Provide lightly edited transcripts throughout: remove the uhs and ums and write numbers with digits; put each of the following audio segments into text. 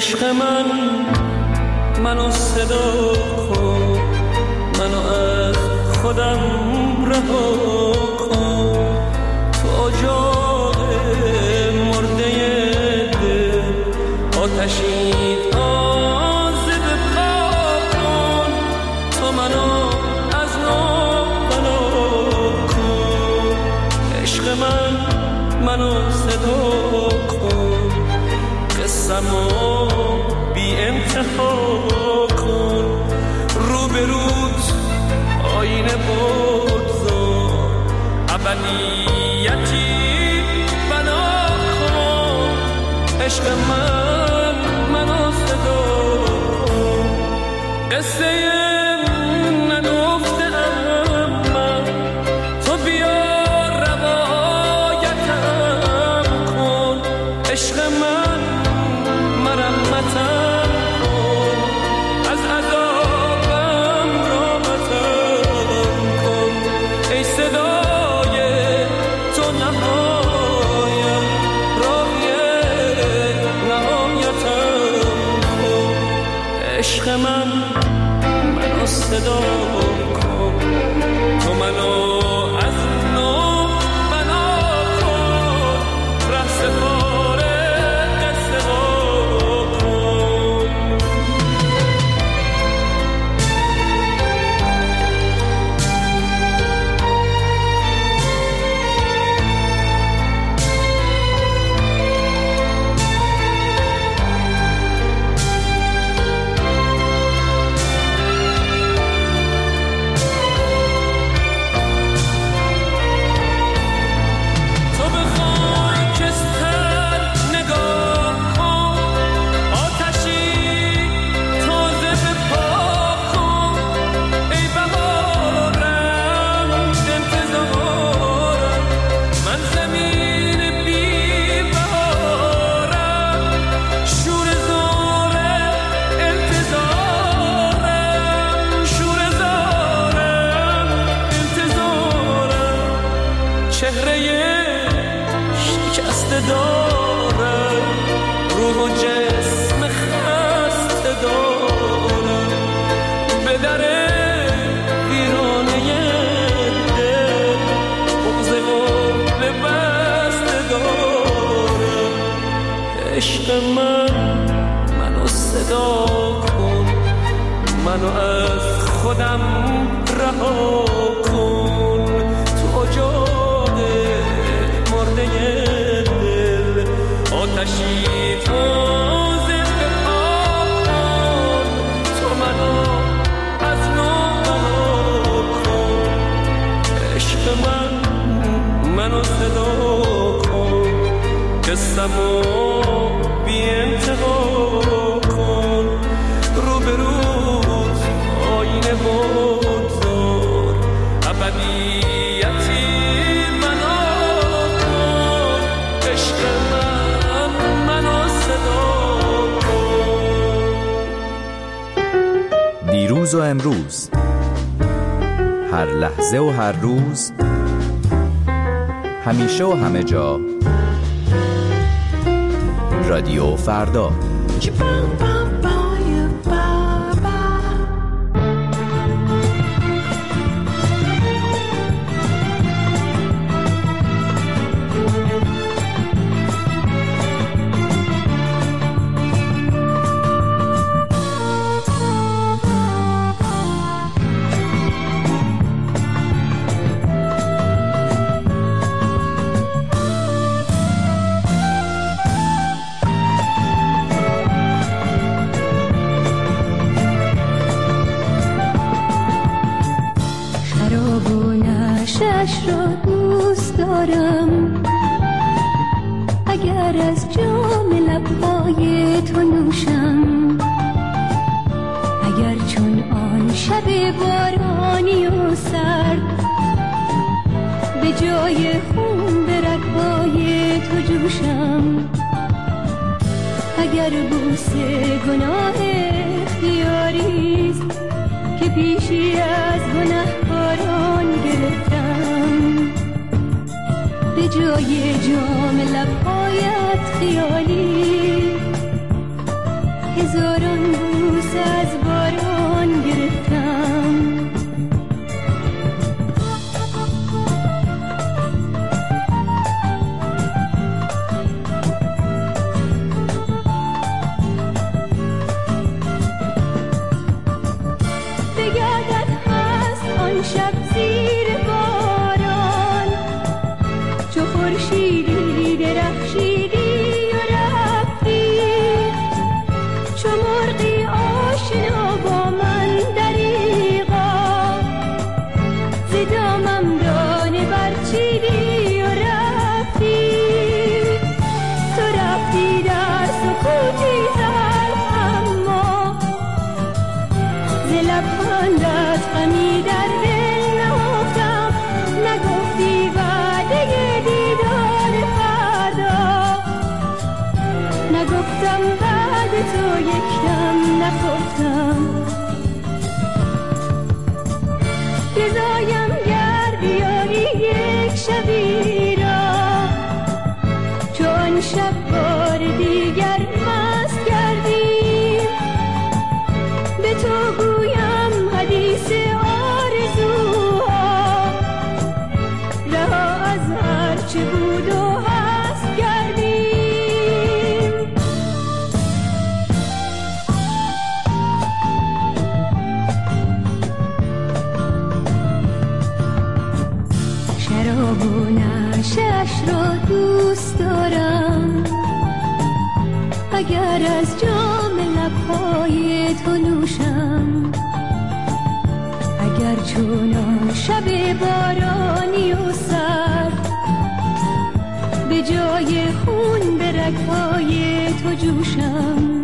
عشق منو صدا کن، منو از خودم رها کن. تو اجاق مرده دل آتشی تازه بپا کن. تو منو از نو بنا کن. عشق منو صدا کن، قصه‌مو بی انتها کن. رو به روت آینه بگذار، ابدیتی بنا کن. عشق منو صدا کن. قصه نگفتم من، تو بیا روایتم کن. عشق مرمتم کن، از عذابم راحتم کن. ای صدای تو نهایم، راهی نهایتم کن. عشق منو صدا کن، تو منو از نو بنا کن. ره سپاره قصه ها کن. تو به خاکستر نگاه کن، آتشی تازه بپا کن. ای بهارم انتظارم، من زمین بی بهارم. شور زاره انتظارم، شور زارم انتظارم. چهره شکسته دارم، روح و جسم خسته دارم. به در ویرانه دل بغض قفل بسته دارم. عشق منو صدا کن، منو از خودم رها کن. تو اجاق مرده دل آتشی تازه بپا کن. تو منو از نو بنا کن. عشق منو صدا کن، قصه‌مو بی انتها کن. رو به روت آینه بگذار، ابدیتی بنا کن. عشق منو صدا کن. دیروز و امروز، هر لحظه و هر روز، همیشه و همه جا. رادیو فردا. نشش را دوست دارم، اگر از جام لبهای تو نوشم. اگر چون آن شب بارانی و سرد، به جای خون به رگ‌های تو جوشم. اگر بوسه گناه اختیاریست که پیشی از گنهکاران گرفتم، به جای جام لبهایت خیالی هزاران بوس از باران گرفتم. شب زیر باران چو خورشیدی درخشیدی و رفتی، چو مرغی آشنا با من دریغا ز دامم دانه برچیدی و رفتی. تو رفتی در سکوتی تلخ اما ز لبخندت غمی در تو یکدم نخفتم. رضایم گر بیاری یک شبی را چو آن شب بار دیگر مست کردیم، به تو گویم حدیث آرزوها رها از هرچه بود و هست کردیم. شراب و نشأش را دوست دارم، اگر از جام لبهای تو نوشم، اگر چونان شب بارانی و سرد به جای خون به رگهای تو جوشم.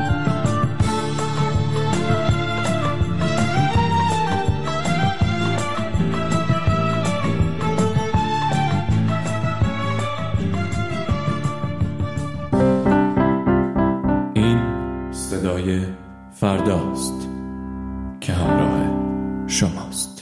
صدای فرداست که همراه شماست.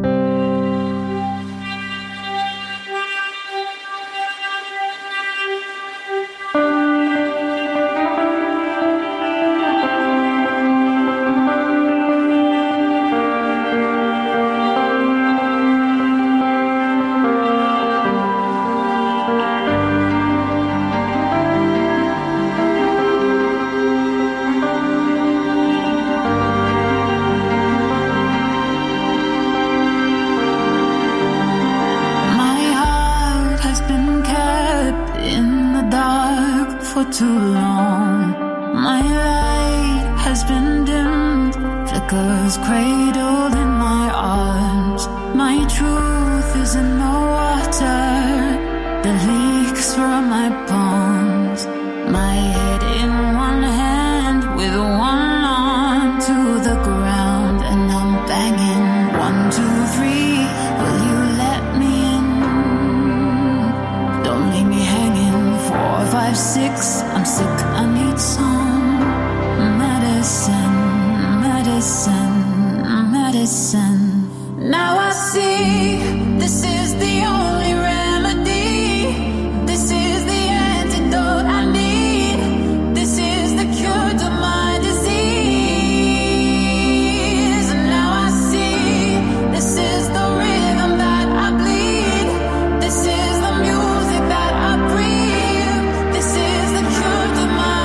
Too long, my light has been dimmed, flickers cradled in my arms. My truth is in the water that leaks from my palms. My head in one hand with one arm to the ground, and I'm banging 1, 2, 3. Will you let me in? Don't leave me hanging. 4, 5, 6. I'm sick, I need some medicine, medicine, medicine. Now I see this is the only remedy. This is the antidote I need. This is the cure to my disease. Now I see this is the rhythm that I bleed. This is the music that I breathe. This is the cure to my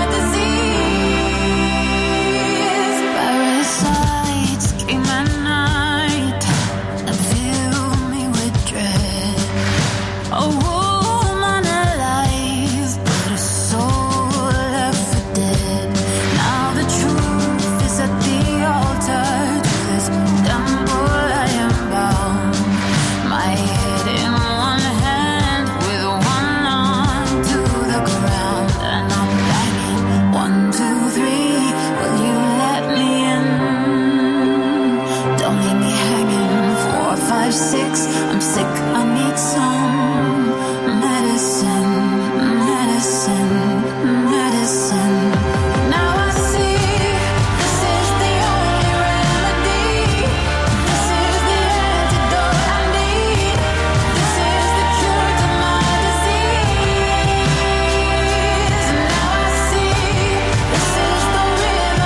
disease. Parasites came at night and filled me with dread. A woman alive, but a soul left for dead. Now the truth is at the altar. To this temple I am bound. My head in one hand with one arm to the ground, and I'm banging 1, 2, 3. Will you let me in? Don't leave me hanging. 4, 5, 6. I'm sick, I need some medicine, medicine, medicine. Now I see this is the only remedy. This is the antidote I need. This is the cure to my disease. Now I see this is the rhythm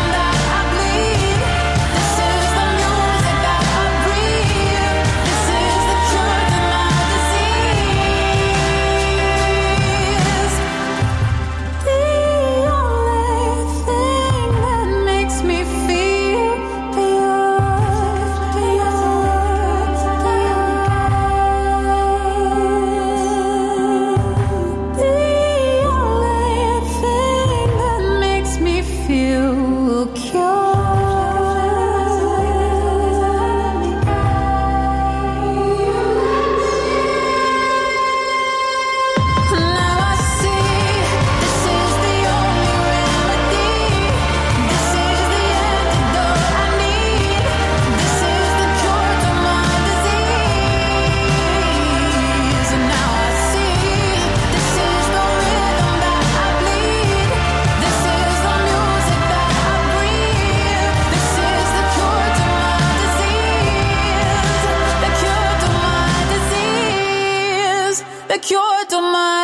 the cure to my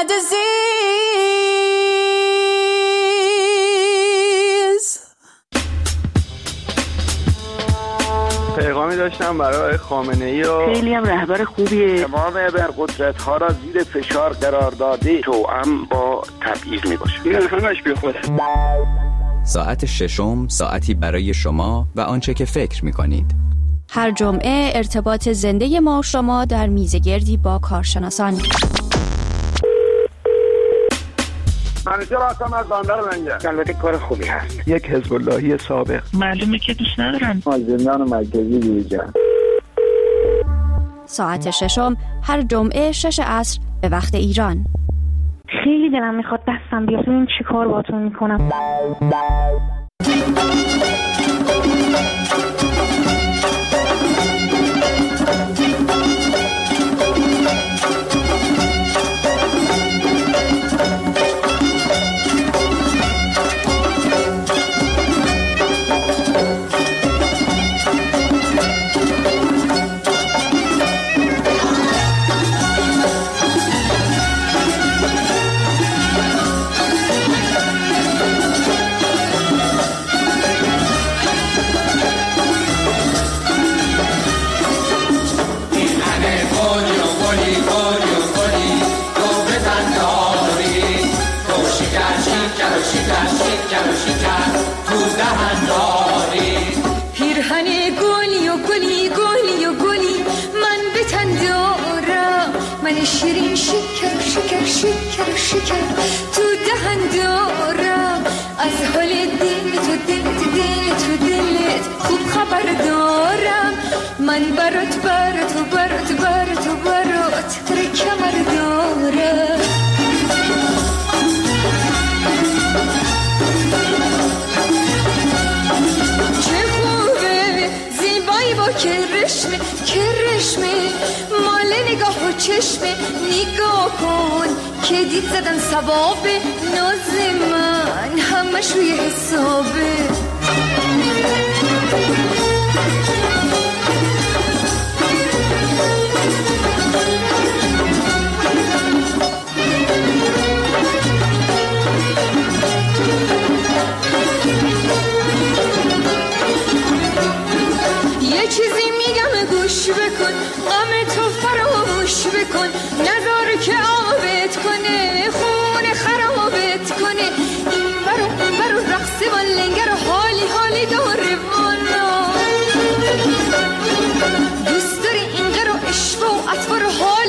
disease. پیغامی داشتم برای خامنه‌ای و خیلی هم رهبر خوبیه. تمام ابرقدرت‌ها را زیر فشار قرار داده، توأم با تبعیض میباشه. این همش بیخوده. ساعت ششم، ساعتی برای شما و آنچه که فکر می‌کنید. هر جمعه ارتباط زنده ما و شما در میزگردی با کارشناسان. منیجر هستم از بندر منجر. البته کار خوبی هست. یک حزب اللهی سابق. معلومه که دوست ندارم. از زندان مرکزی بیرون. ساعت ششم هر جمعه 6 عصر به وقت ایران. خیلی دلم میخواد دستم بیاد ببین چی کار باهاتون میکنم. شیرین شکر شکر شکر شکر تو دهن دارم از حال دل تو دلت خوب خبر دارم من برات تر کمر دارم چه خوبه زیبایی با کرشمه مال نگاه و چشمه نگاه کن که دید زدن ثواب ناز من همش روی حسابه یه چیزی میگم گوش بکن غم تو فراموش بکن نذار که آبت کنه خون خرابت کنه این برو رقص و لنگر و حالی داره والا دوست داری این قر و عشق و عطف و حال